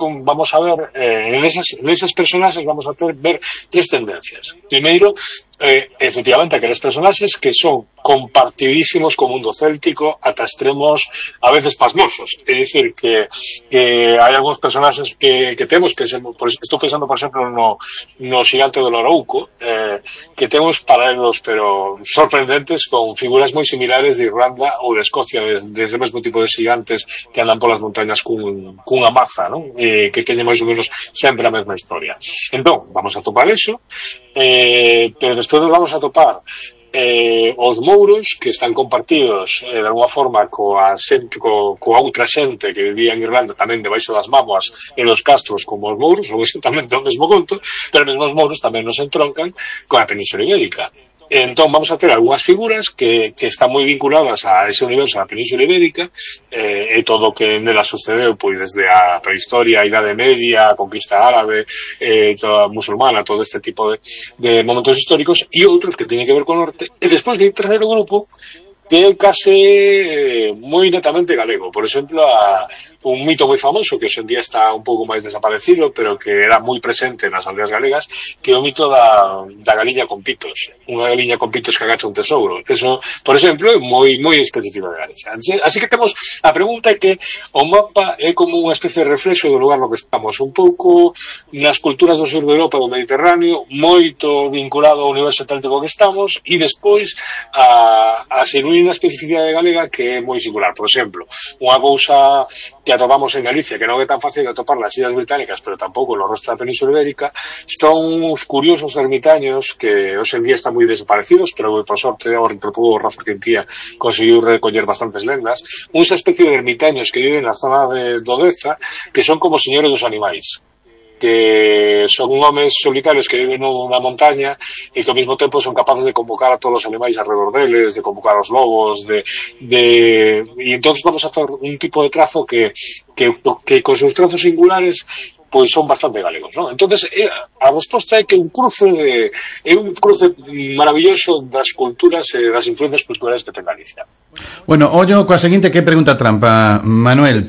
en esas personaxes vamos a ver tres tendencias. Primeiro, efectivamente, aqueles personaxes que son compartidísimos co mundo céltico ata extremos a veces pasmosos. É dicir, que hai algúns personaxes que temos, estou pensando, por exemplo, no xigante do Lorouco, que temos paralelos, pero sorprendentes, con figuras moi similares de Irlanda ou de Escocia, desde o mesmo tipo de xigantes que andan polas montañas cunha maza, non? Que teñen máis ou menos sempre a mesma historia. Entón, vamos a topar eso, pero despois nos vamos a topar os mouros, que están compartidos de alguma forma coa outra xente que vivía en Irlanda, tamén debaixo das mámoas e dos castros, como os mouros, son exactamente o mesmo conto, pero mesmo os mouros tamén nos entroncan coa Península Ibérica. Entón vamos a ter algunhas figuras que están moi vinculadas a ese universo da Península Ibérica, e todo o que nela sucedeu, pois desde a prehistoria, a Idade Media, a conquista árabe, toda musulmana, todo este tipo de momentos históricos, e outros que teñen que ver con o norte. E despois hai un terceiro grupo que é case moi netamente galego. Por exemplo, un mito moi famoso que hoxe en día está un pouco máis desaparecido, pero que era moi presente nas aldeas galegas, que é o mito da galiña con pitos. Unha galiña con pitos que agacha un tesouro. Eso, por exemplo, é moi específico de Galicia. Así que temos, a pregunta é que o mapa é como unha especie de reflexo do lugar no que estamos, un pouco nas culturas do sur de Europa, do Mediterráneo, moito vinculado ao universo céltico que estamos, e despois a xenuína especificidade galega que é moi singular. Por exemplo, unha cousa que atopamos en Galicia, que non é tan fácil de atopar nas Illas Británicas, pero tampouco no resto da Península Ibérica, son uns curiosos ermitaños que hoxe en día están moi desaparecidos, pero por sorte o antropólogo Rafa Quintía conseguiu recoller bastantes lendas. Unha especie de ermitaños que viven na zona do Deza, que son como señores dos animais, que son homes solitarios que viven nunha montaña e que ao mesmo tempo son capaces de convocar a todos os animais alrededor deles, de convocar os lobos, e entonces vamos a ter un tipo de trazo que con seus trazos singulares pois son bastante galegos, non? Entonces, a resposta é que é un cruce maravilloso das culturas e das influencias culturales que ten Galicia. Bueno, ollo coa seguinte, que pregunta trampa, Manuel.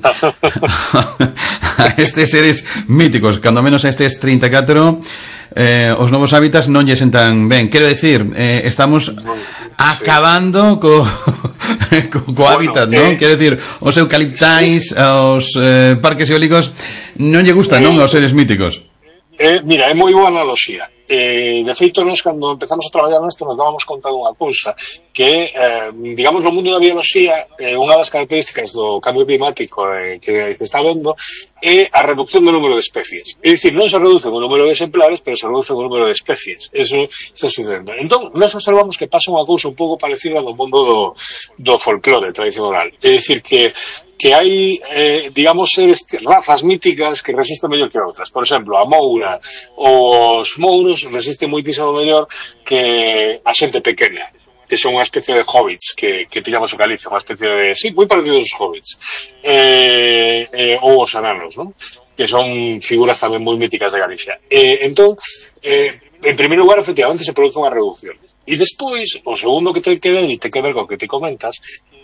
A estes seres míticos, cando menos a estes 34, os novos hábitats non lle sentan ben. Quero decir, estamos acabando co hábitat, non? Quero decir, os eucaliptais, os parques eólicos non lle gustan, non, aos seres míticos. Mira, é moi boa analoxía. De feito, nós cando empezamos a traballar nesto nos dábamos conta dunha cousa que, digamos, no mundo da bioloxía, unha das características do cambio climático que está vendo é a reducción do número de especies. É dicir, non se reduce o número de exemplares, pero se reduce o número de especies. Eso está sucedendo. Entón, nós observamos que pasa unha cousa un pouco parecida no mundo do folclore tradicional. É dicir, que hai, digamos, razas míticas que resisten mellor que outras. Por exemplo, a moura ou os mouros resisten moitísimo mellor que a xente pequena, que son unha especie de hobbits que pillamos en Galicia, unha especie de, sí, moi parecidos aos hobbits, ou os ananos, non? Que son figuras tamén moi míticas de Galicia. Entón, en primeiro lugar, efectivamente, se produce unha reducción. E despois, o segundo que ten que ver, e ten que ver co que te comentas,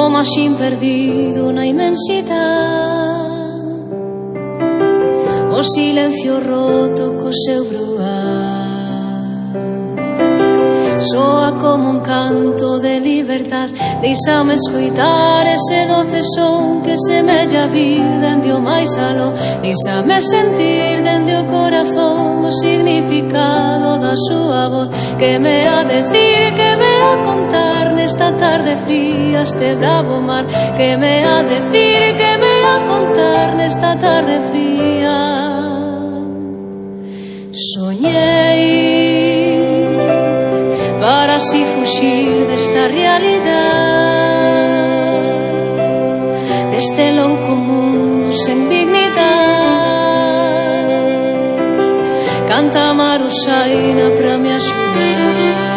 o machín perdido na inmensidade, o silencio roto co seu broar, soa como un canto de liberdade. Deixame escoitar ese doce son que semella vir dende o máis aló. Deixame sentir dende o corazón o significado da súa voz, que me a decir, que me a contar nesta tarde fría este bravo mar, que me a decir, que me a contar nesta tarde fría. Soñei para así fuxir desta realidade, deste louco mundo sen dignidade. Canta Marusaina pra me axudar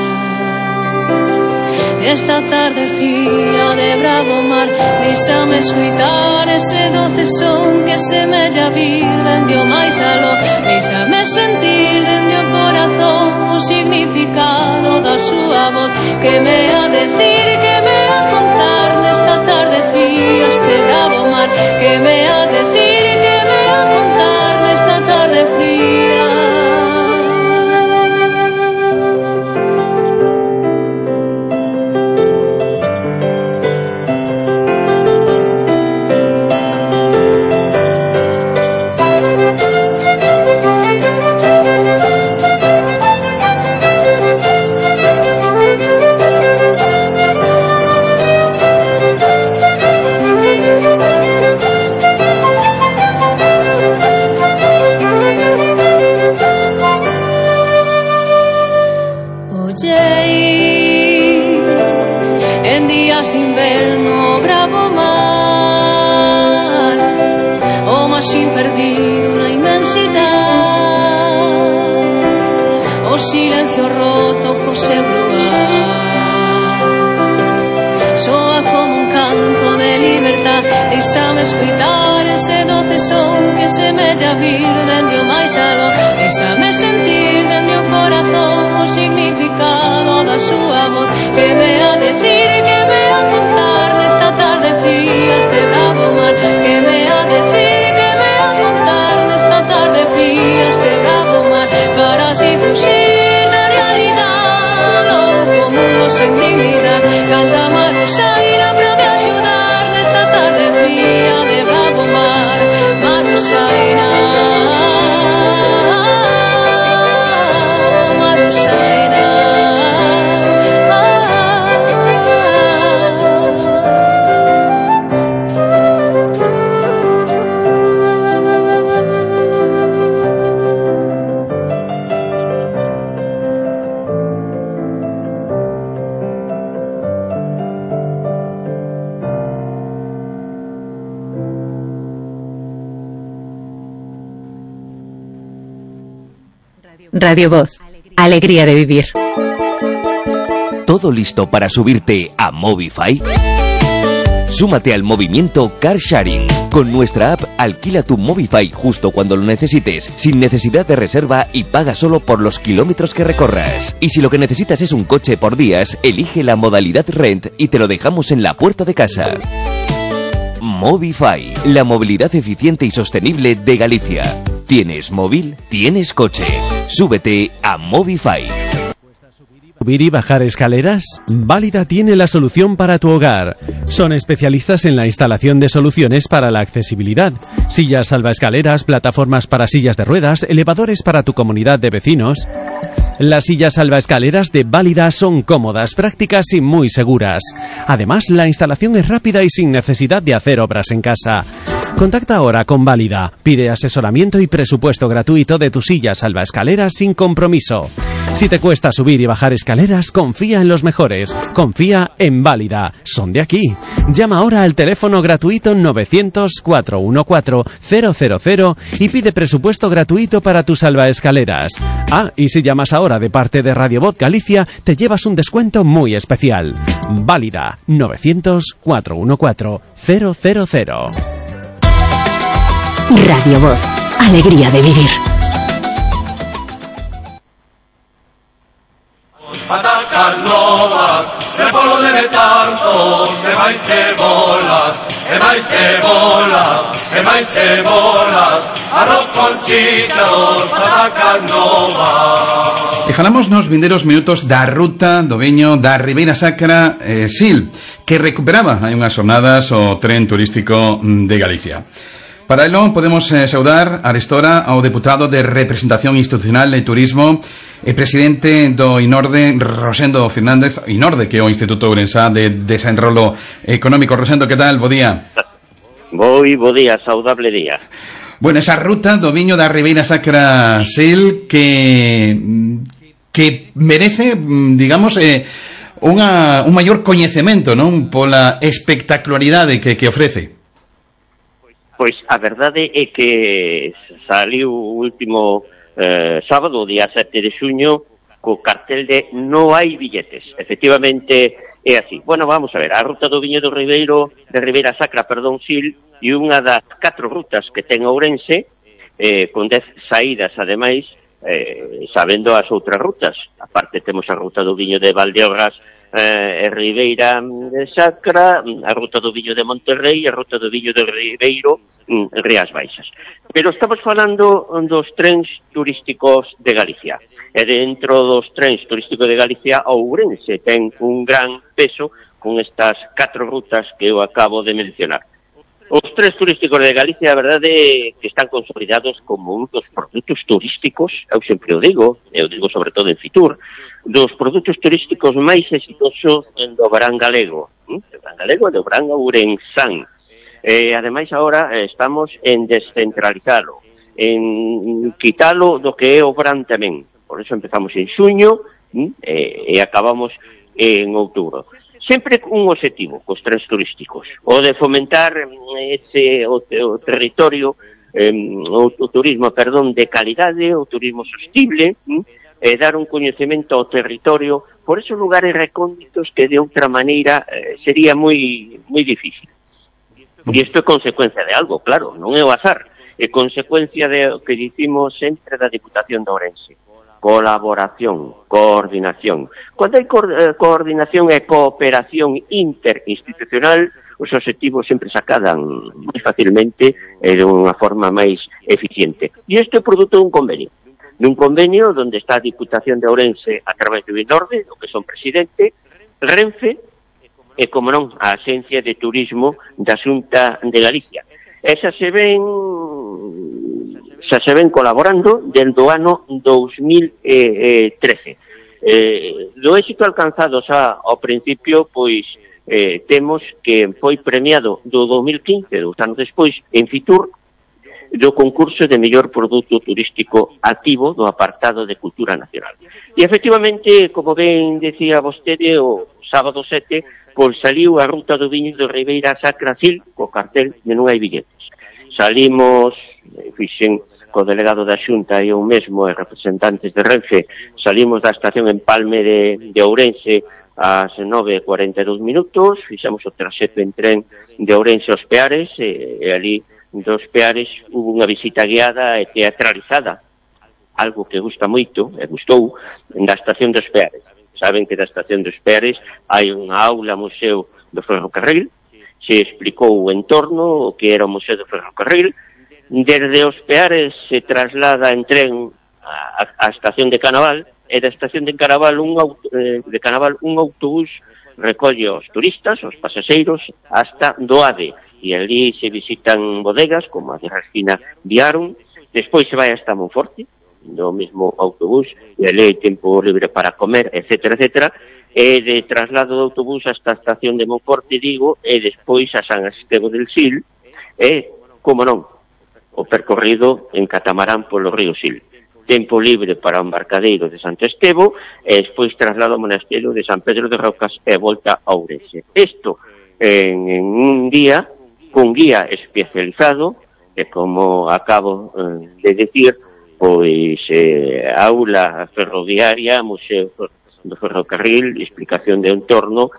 esta tarde fría de bravo mar. Deixame escuitar ese doce son que semella vir dende o máis aló. Deixame sentir dende o corazón o significado da súa voz, que me a decir, que me a contar nesta tarde fría este bravo mar, que me a decir, que me a contar nesta tarde fría. En días de inverno bravo mar, o machín perdido na inmensidade, o silencio roto co seu luar, soa como un canto de liberdade. Deixame escoitar ese doce son que semella vir dende o máis aló. Deixame sentir dende o corazón o significado da súa voz, que me a decir, que me a contar nesta tarde fría este bravo mar, que me a decir, que me a contar nesta tarde fría este bravo mar, para así fuxir da realidade, louco mundo sen dignidade. Canta Marusaina pra me axudar nesta tarde fría de bravo mar, Marusaina. Radio Voz, alegría de vivir. ¿Todo listo para subirte a Movify? Súmate al movimiento Car Sharing. Con nuestra app, alquila tu Movify justo cuando lo necesites, sin necesidad de reserva y paga solo por los kilómetros que recorras. Y si lo que necesitas es un coche por días, elige la modalidad Rent y te lo dejamos en la puerta de casa. Movify, la movilidad eficiente y sostenible de Galicia. ¿Tienes móvil? ¿Tienes coche? Súbete a Movify. ¿Subir y bajar escaleras? Válida tiene la solución para tu hogar. Son especialistas en la instalación de soluciones para la accesibilidad. Sillas salvaescaleras, plataformas para sillas de ruedas, elevadores para tu comunidad de vecinos. Las sillas salvaescaleras de Válida son cómodas, prácticas y muy seguras. Además, la instalación es rápida y sin necesidad de hacer obras en casa. Contacta ahora con Válida. Pide asesoramiento y presupuesto gratuito de tu silla salvaescaleras sin compromiso. Si te cuesta subir y bajar escaleras, confía en los mejores. Confía en Válida. Son de aquí. Llama ahora al teléfono gratuito 900-414-000 y pide presupuesto gratuito para tus salvaescaleras. Ah, y si llamas ahora de parte de Radio Voz Galicia, te llevas un descuento muy especial. Válida 900-414-000. Radio Voz, alegría de vivir. Patacas novas, el polvo de tanto se va máis cebolas, e máis cebolas, e máis cebolas, arroz con chícharos, patacas novas. E falamos nos vindeiros minutos da ruta do viño da Ribeira Sacra SIL, que recuperaba hai unhas jornadas o tren turístico de Galicia. Para ello podemos saudar arestora ao deputado de Representación Institucional de Turismo e presidente do INORDE, Rosendo Fernández, INORDE, que é o Instituto Ourensá de Desenrolo Económico. Rosendo, que tal? Bo día. Bo día, saudable día. Bueno, esa ruta do viño da Ribeira Sacra SIL que merece, digamos, un maior coñecemento, non? Pola espectacularidade que ofrece. Pois a verdade é que saliu o último sábado, día 7 de xuño, co cartel de non hai billetes. Efectivamente é así. Bueno, vamos a ver, a ruta do viño de Ribeira Sacra, SIL, e unha das 4 rutas que ten Ourense, con 10 saídas, ademais, sabendo as outras rutas. Aparte temos a ruta do viño de Valdeorras, Ribeira Sacra, a ruta do viño de Monterrey, a ruta do viño de Ribeiro, Rías Baixas. Pero estamos falando dos trens turísticos de Galicia. E dentro dos trens turísticos de Galicia, Ourense ten un gran peso con estas 4 rutas que eu acabo de mencionar. Os trens turísticos de Galicia, a verdade é que están consolidados como un dos produtos turísticos, eu sempre o digo sobre todo en Fitur, dos produtos turísticos máis exitosos do verán galego, do verán galego e do verán ourensán. Ademais, agora estamos en descentralizalo, en quitalo do que é o verán tamén. Por eso empezamos en xuño e acabamos en outubro. Sempre un objetivo cos trens turísticos, o de fomentar o territorio, o turismo, de calidade, o turismo sostible, e dar un coñecemento ao territorio por esos lugares recónditos que de outra maneira sería moi difícil. E isto é consecuencia de algo, claro, non é o azar, é consecuencia de o que dicimos sempre da Diputación de Ourense. Colaboración, coordinación. Cando hai coordinación e cooperación interinstitucional, os objetivos sempre se acadan moi facilmente e de unha forma máis eficiente. E isto é produto dun convenio onde está a Diputación de Ourense a través do INORDE, do que son presidente, Renfe e, como non, a Axencia de Turismo da Xunta de Galicia. E xa se ven colaborando desde o ano 2013. Do éxito alcanzado xa ao principio, pois temos que foi premiado do 2015, 2 anos despois, en Fitur, do concurso de mellor produto turístico activo do apartado de Cultura Nacional. E efectivamente, como ben decía vostede, o sábado 7, pois saliu a ruta do viño de Ribeira Sacra SIL co cartel de non hai billetes. Salimos, fixen co delegado da Xunta e eu mesmo e representantes de Renfe, salimos da estación en Palme de Ourense ás 9:42 minutos, fixemos o traxecto en tren de Ourense aos Peares e ali dos Peares hubo unha visita guiada e teatralizada, algo que gusta moito, e gustou, da estación dos Peares. Saben que da estación dos Peares hai unha aula museo do ferrocarril, se explicou o entorno, o que era o museo do ferrocarril. Desde os Peares se traslada en tren á estación de Canaval, e da estación de Canaval un autobús recolle os turistas, os pasaxeiros, hasta Doade, e ali se visitan bodegas como a de Rasquina Viaron, despois se vai hasta Monforte, do mesmo autobús, e ali hai tempo libre para comer, etcétera, etcétera, e de traslado do autobús hasta a estación de Monforte, digo, e despois a San Estevo del Sil, e, como non, o percorrido en catamarán polo río Sil. Tempo libre para o embarcadeiro de Santo Estevo, e despois traslado ao monasterio de San Pedro de Rocas e volta a Ourense. Isto en un día, con guía especializado, e como acabo de decir, pois aula ferroviaria, museo do ferrocarril, explicación de entorno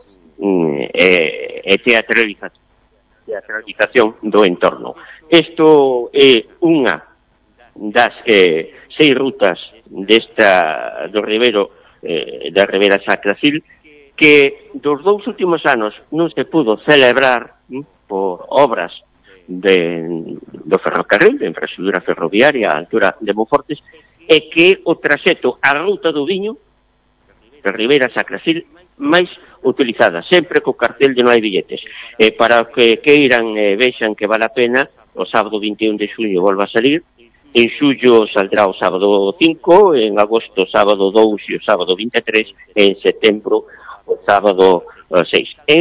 e teatralización do entorno. Isto é unha das 6 rutas desta do Ribeiro da Ribeira Sacra SIL que dos 2 últimos anos non se pudo celebrar por obras do ferrocarril, de infraestructura ferroviaria á altura de Monfortes, é que o traxecto a ruta do viño de Ribeira a Sacrasil máis utilizada, sempre co cartel de non hai billetes. Para que queiran vexan que vale a pena, o sábado 21 de xuño volva a salir, en xullo saldrá o sábado 5, en agosto o sábado 2 e o sábado 23, en setembro o sábado 6.